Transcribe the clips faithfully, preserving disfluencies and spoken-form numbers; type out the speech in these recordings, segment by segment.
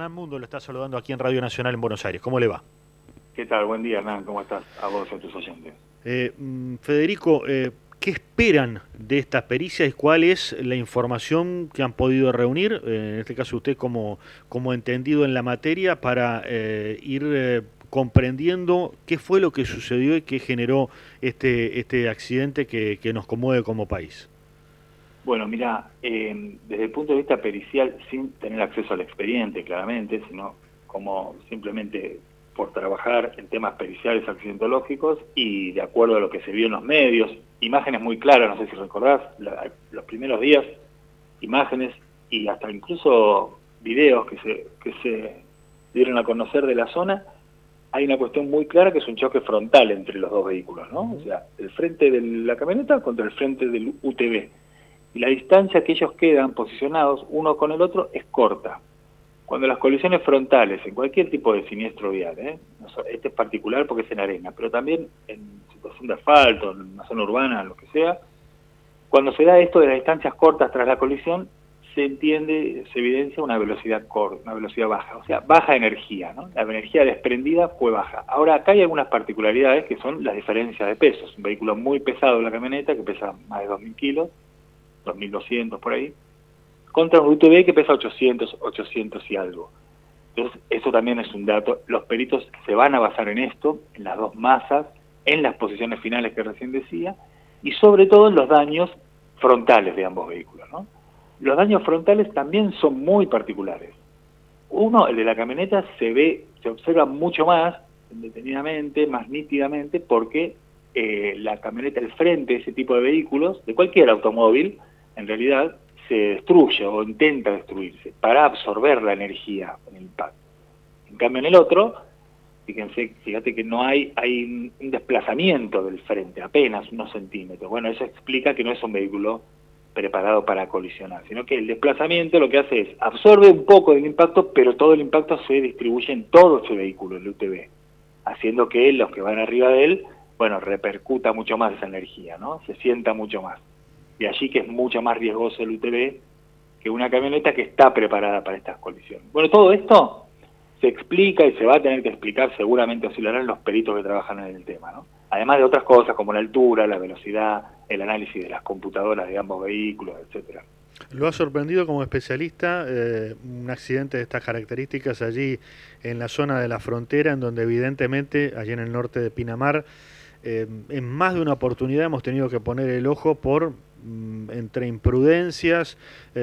Hernán Mundo lo está saludando aquí en Radio Nacional en Buenos Aires. ¿Cómo le va? ¿Qué tal? Buen día, Hernán. ¿Cómo estás? A vos y a tus oyentes. Eh, Federico, eh, ¿qué esperan de estas pericias y cuál es la información que han podido reunir, eh, en este caso usted como, como entendido en la materia, para eh, ir eh, comprendiendo qué fue lo que sucedió y qué generó este, este accidente que, que nos conmueve como país? Bueno, mira, eh, desde el punto de vista pericial, sin tener acceso al expediente, claramente, sino como simplemente por trabajar en temas periciales accidentológicos y de acuerdo a lo que se vio en los medios, imágenes muy claras, no sé si recordás, la, los primeros días, imágenes y hasta incluso videos que se, que se dieron a conocer de la zona, hay una cuestión muy clara que es un choque frontal entre los dos vehículos, ¿no? O sea, el frente de la camioneta contra el frente del U T V. Y la distancia que ellos quedan posicionados uno con el otro es corta. Cuando las colisiones frontales, en cualquier tipo de siniestro vial, ¿eh? Este es particular porque es en arena, pero también en situación de asfalto, en una zona urbana, lo que sea, cuando se da esto de las distancias cortas tras la colisión, se entiende, se evidencia una velocidad corta, una velocidad baja, o sea, baja energía, ¿no? La energía desprendida fue baja. Ahora, acá hay algunas particularidades que son las diferencias de pesos. Un vehículo muy pesado, la camioneta, que pesa más de dos mil kilos, dos mil doscientos por ahí, contra un U T V que pesa ochocientos, ochocientos y algo. Entonces, eso también es un dato. Los peritos se van a basar en esto, en las dos masas, en las posiciones finales que recién decía, y sobre todo en los daños frontales de ambos vehículos, ¿no? Los daños frontales también son muy particulares. Uno, el de la camioneta, se ve, se observa mucho más, detenidamente, más nítidamente, porque eh, la camioneta, el frente de ese tipo de vehículos, de cualquier automóvil, en realidad, se destruye o intenta destruirse para absorber la energía en el impacto. En cambio, en el otro, fíjense, fíjate que no hay, hay un desplazamiento del frente, apenas unos centímetros. Bueno, eso explica que no es un vehículo preparado para colisionar, sino que el desplazamiento lo que hace es absorbe un poco del impacto, pero todo el impacto se distribuye en todo ese vehículo, el U T V, haciendo que los que van arriba de él, bueno, repercuta mucho más esa energía, ¿no? Se sienta mucho más. De allí que es mucho más riesgoso el U T V que una camioneta que está preparada para estas colisiones. Bueno, todo esto se explica y se va a tener que explicar, seguramente así lo harán los peritos que trabajan en el tema, ¿no? Además de otras cosas como la altura, la velocidad, el análisis de las computadoras de ambos vehículos, etcétera. ¿Lo ha sorprendido como especialista eh, un accidente de estas características allí en la zona de la frontera, en donde evidentemente, allí en el norte de Pinamar, eh, en más de una oportunidad hemos tenido que poner el ojo por mm, entre imprudencias,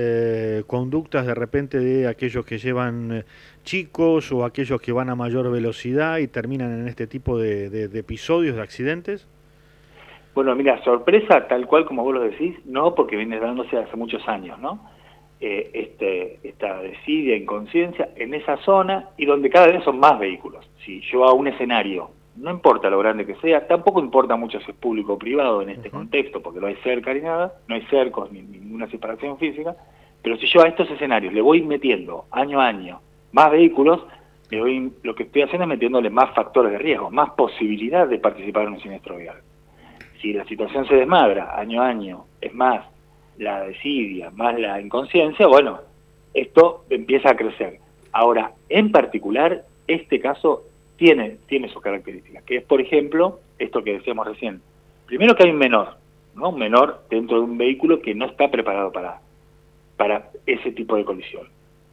eh, conductas de repente de aquellos que llevan eh, chicos o aquellos que van a mayor velocidad y terminan en este tipo de, de, de episodios, de accidentes? Bueno, mira, sorpresa tal cual como vos lo decís, no, porque viene dándose hace muchos años, ¿no? Eh, este, esta desidia, inconsciencia en esa zona y donde cada vez son más vehículos. Si yo a un escenario, no importa lo grande que sea, tampoco importa mucho si es público o privado en este uh-huh. contexto, porque no hay cerca ni nada, no hay cercos ni, ni ninguna separación física, pero si yo a estos escenarios le voy metiendo año a año más vehículos, le voy, lo que estoy haciendo es metiéndole más factores de riesgo, más posibilidad de participar en un siniestro vial. Si la situación se desmadra año a año, es más la desidia, más la inconsciencia, bueno, esto empieza a crecer. Ahora, en particular, este caso tiene, tiene sus características, que es, por ejemplo, esto que decíamos recién. Primero que hay un menor, ¿no? Un menor dentro de un vehículo que no está preparado para, para ese tipo de colisión.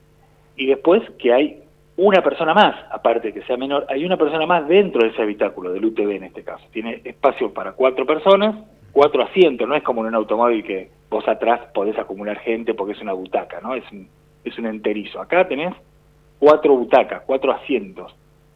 Y después que hay una persona más, aparte de que sea menor, hay una persona más dentro de ese habitáculo, del U T V en este caso. Tiene espacio para cuatro personas, cuatro asientos, no es como en un automóvil que vos atrás podés acumular gente porque es una butaca, ¿no? Es un, es un enterizo. Acá tenés cuatro butacas, cuatro asientos,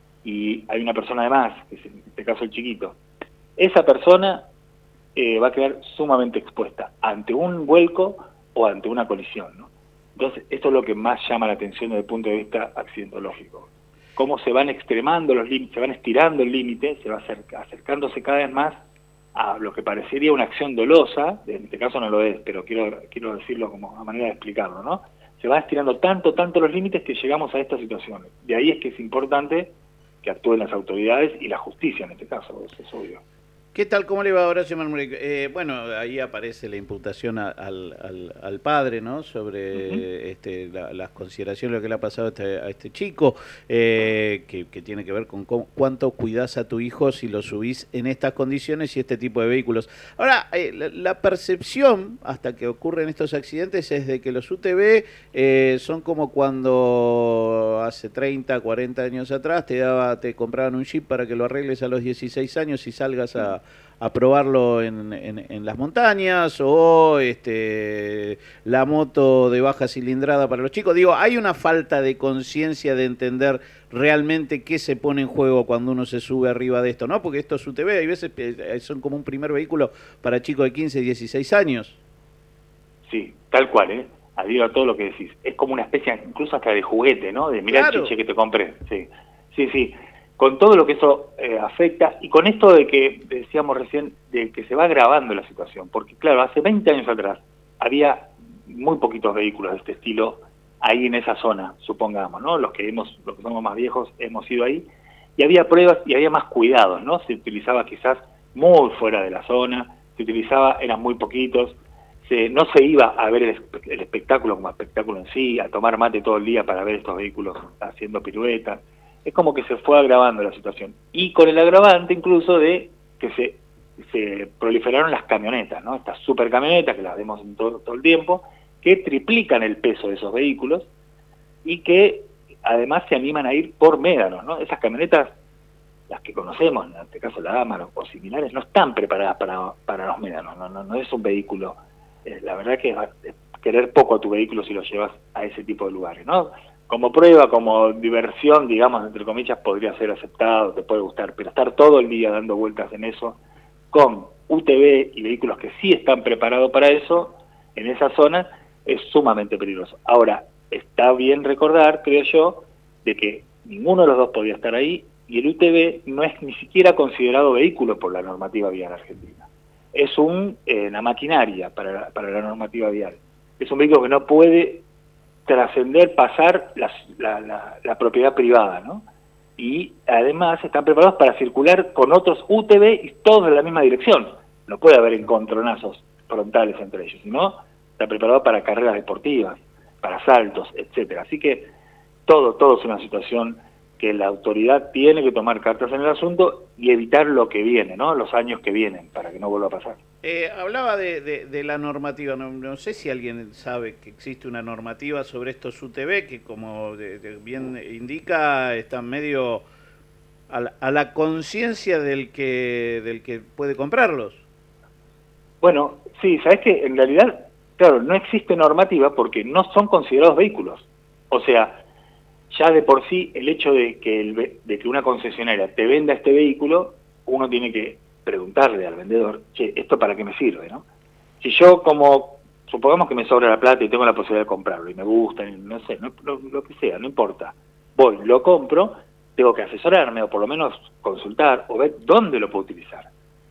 y hay una persona de más, que es en este caso el chiquito. Esa persona eh, va a quedar sumamente expuesta ante un vuelco o ante una colisión, ¿no? Entonces, esto es lo que más llama la atención desde el punto de vista accidentológico. Cómo se van extremando los límites, se van estirando el límite, se va acerca, acercándose cada vez más a lo que parecería una acción dolosa, en este caso no lo es, pero quiero, quiero decirlo como a manera de explicarlo, ¿no? Se van estirando tanto, tanto los límites que llegamos a estas situaciones. De ahí es que es importante que actúen las autoridades y la justicia en este caso, eso es obvio. ¿Qué tal? ¿Cómo le va, Horacio Marmurek? Eh, bueno, ahí aparece la imputación a, al, al, al padre, ¿no? Sobre uh-huh. este, la, las consideraciones, lo que le ha pasado a este, a este chico, eh, que, que tiene que ver con cómo, cuánto cuidás a tu hijo si lo subís en estas condiciones y este tipo de vehículos. Ahora, eh, la, la percepción, hasta que ocurren estos accidentes, es de que los U T V eh, son como cuando hace treinta, cuarenta años atrás te, daba, te compraban un Jeep para que lo arregles a los dieciséis años y salgas a... a probarlo en, en, en las montañas, o este la moto de baja cilindrada para los chicos. Digo, hay una falta de conciencia de entender realmente qué se pone en juego cuando uno se sube arriba de esto, ¿no? Porque estos U T V hay veces son como un primer vehículo para chicos de quince, dieciséis años. Sí, tal cual, ¿eh? Adhiero a todo lo que decís. Es como una especie incluso hasta de juguete, ¿no? De mirá claro. El chiche que te compré. Sí, sí, sí. Con todo lo que eso eh, afecta, y con esto de que decíamos recién, de que se va agravando la situación, porque claro, hace veinte años atrás había muy poquitos vehículos de este estilo ahí en esa zona, supongamos, ¿no? Los que hemos, los que somos más viejos hemos ido ahí, y había pruebas y había más cuidados, ¿no? Se utilizaba quizás muy fuera de la zona, se utilizaba, eran muy poquitos, se, no se iba a ver el, el espectáculo como espectáculo en sí, a tomar mate todo el día para ver estos vehículos haciendo piruetas. Es como que se fue agravando la situación. Y con el agravante incluso de que se, se proliferaron las camionetas, ¿no? Estas supercamionetas que las vemos en todo, todo el tiempo, que triplican el peso de esos vehículos y que además se animan a ir por médanos, ¿no? Esas camionetas, las que conocemos, en este caso la Amarok o similares, no están preparadas para, para los médanos, no, no, no es un vehículo. Eh, la verdad que es querer poco a tu vehículo si lo llevas a ese tipo de lugares, ¿no? Como prueba, como diversión, digamos, entre comillas, podría ser aceptado, te puede gustar, pero estar todo el día dando vueltas en eso, con U T V y vehículos que sí están preparados para eso, en esa zona, es sumamente peligroso. Ahora, está bien recordar, creo yo, de que ninguno de los dos podía estar ahí, y el U T V no es ni siquiera considerado vehículo por la normativa vial argentina. Es un, eh, una maquinaria para la, para la normativa vial. Es un vehículo que no puede trascender, pasar la, la, la, la propiedad privada, ¿no? Y además están preparados para circular con otros U T V y todos en la misma dirección. No puede haber encontronazos frontales entre ellos, sino está preparado para carreras deportivas, para saltos, etcétera. Así que todo, todo es una situación que la autoridad tiene que tomar cartas en el asunto y evitar lo que viene, ¿no? Los años que vienen, para que no vuelva a pasar. Eh, hablaba de, de, de la normativa, no, no sé si alguien sabe que existe una normativa sobre estos U T V que, como de, de bien indica, están medio a la, a la conciencia del que del que puede comprarlos. Bueno, sí, sabes que en realidad, claro, no existe normativa porque no son considerados vehículos. O sea, ya de por sí el hecho de que, el, de que una concesionaria te venda este vehículo, uno tiene que preguntarle al vendedor, che, ¿esto para qué me sirve, no? Si yo como, supongamos que me sobra la plata y tengo la posibilidad de comprarlo, y me gusta, no sé, no, lo, lo que sea, no importa, voy, lo compro, tengo que asesorarme, o por lo menos consultar, o ver dónde lo puedo utilizar.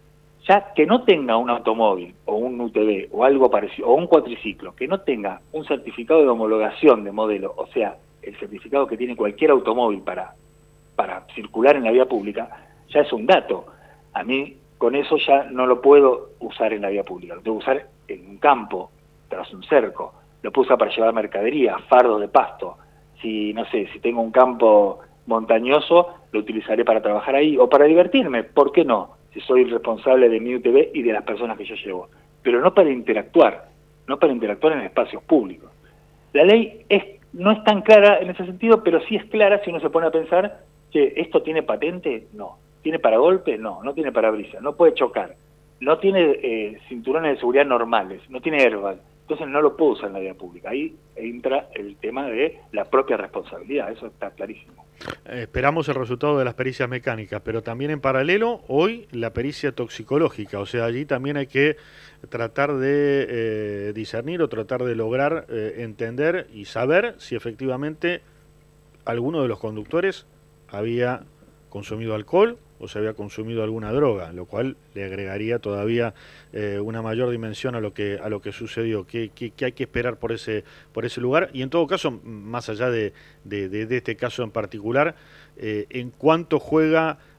Ya que no tenga un automóvil, o un U T V, o algo parecido, o un cuatriciclo, que no tenga un certificado de homologación de modelo, o sea, el certificado que tiene cualquier automóvil para, para circular en la vía pública, ya es un dato. A mí, con eso ya no lo puedo usar en la vía pública, lo tengo que usar en un campo, tras un cerco, lo puedo usar para llevar mercadería, fardos de pasto. Si, no sé, si tengo un campo montañoso, lo utilizaré para trabajar ahí, o para divertirme, ¿por qué no? Si soy el responsable de mi U T V y de las personas que yo llevo. Pero no para interactuar, no para interactuar en espacios públicos. La ley es no es tan clara en ese sentido, pero sí es clara si uno se pone a pensar que esto tiene patente, no. ¿Tiene paragolpe? No, no tiene parabrisas, no puede chocar. No tiene eh, cinturones de seguridad normales, no tiene airbag. Entonces no lo puedo usar en la vía pública. Ahí entra el tema de la propia responsabilidad, eso está clarísimo. Eh, esperamos el resultado de las pericias mecánicas, pero también en paralelo hoy la pericia toxicológica, o sea, allí también hay que tratar de eh, discernir o tratar de lograr eh, entender y saber si efectivamente alguno de los conductores había consumido alcohol o se había consumido alguna droga, lo cual le agregaría todavía eh, una mayor dimensión a lo que a lo que sucedió, que, que, que hay que esperar por ese por ese lugar, y en todo caso, más allá de, de, de, de este caso en particular, eh, en cuánto juega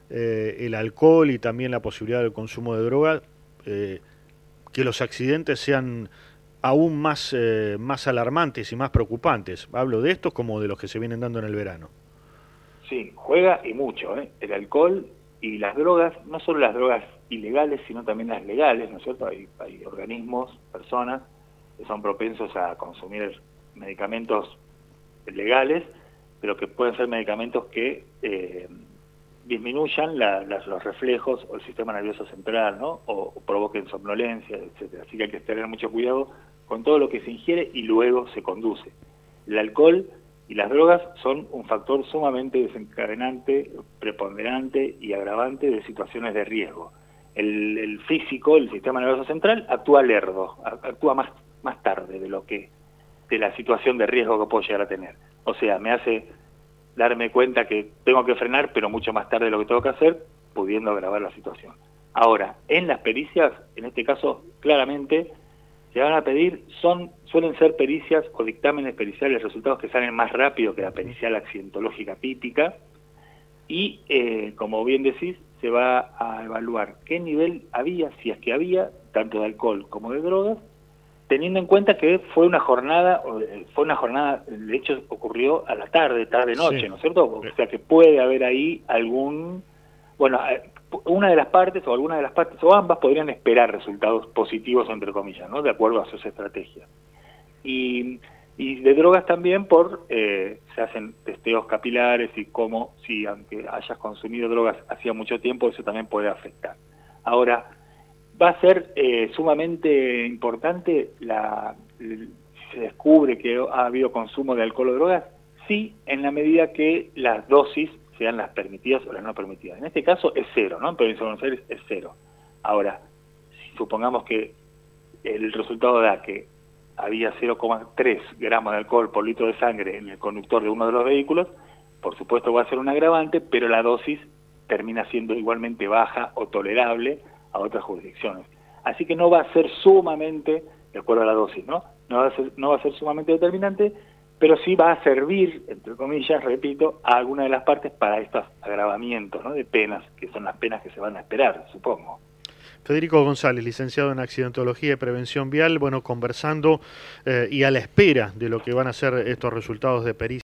eh, el alcohol y también la posibilidad del consumo de drogas, eh, que los accidentes sean aún más, eh, más alarmantes y más preocupantes. Hablo de estos como de los que se vienen dando en el verano. Sí, juega y mucho, ¿eh? El alcohol y las drogas, no solo las drogas ilegales, sino también las legales, ¿no es cierto? Hay, hay organismos, personas, que son propensos a consumir medicamentos legales, pero que pueden ser medicamentos que eh, disminuyan la, las, los reflejos o el sistema nervioso central, ¿no? O, o provoquen somnolencia, etcétera. Así que hay que tener mucho cuidado con todo lo que se ingiere y luego se conduce. El alcohol y las drogas son un factor sumamente desencadenante, preponderante y agravante de situaciones de riesgo. El, el físico, el sistema nervioso central, actúa lerdo, actúa más, más tarde de lo que de la situación de riesgo que puedo llegar a tener. O sea, me hace darme cuenta que tengo que frenar, pero mucho más tarde de lo que tengo que hacer, pudiendo agravar la situación. Ahora, en las pericias, en este caso, claramente, se van a pedir, son suelen ser pericias o dictámenes periciales, resultados que salen más rápido que la pericial accidentológica típica, y, eh, como bien decís, se va a evaluar qué nivel había, si es que había, tanto de alcohol como de drogas, teniendo en cuenta que fue una jornada, fue una jornada, de hecho ocurrió a la tarde, tarde-noche, sí. ¿No es cierto? O sea que puede haber ahí algún, bueno, una de las partes o alguna de las partes o ambas podrían esperar resultados positivos, entre comillas, ¿no? De acuerdo a sus estrategias. Y, y de drogas también por, eh, se hacen testeos capilares y cómo, si aunque hayas consumido drogas hacía mucho tiempo, eso también puede afectar. Ahora, va a ser eh, sumamente importante la, el, si se descubre que ha habido consumo de alcohol o drogas, sí, en la medida que las dosis sean las permitidas o las no permitidas. En este caso es cero, ¿no? En Provincia de Buenos Aires es cero. Ahora, si supongamos que el resultado da que había cero coma tres gramos de alcohol por litro de sangre en el conductor de uno de los vehículos, por supuesto va a ser un agravante, pero la dosis termina siendo igualmente baja o tolerable a otras jurisdicciones. Así que no va a ser sumamente, de acuerdo a la dosis, ¿no? No va a ser, no va a ser sumamente determinante, pero sí va a servir, entre comillas, repito, a alguna de las partes para estos agravamientos, ¿no? De penas, que son las penas que se van a esperar, supongo. Federico González, licenciado en Accidentología y Prevención Vial, bueno, conversando eh, y a la espera de lo que van a ser estos resultados de pericia.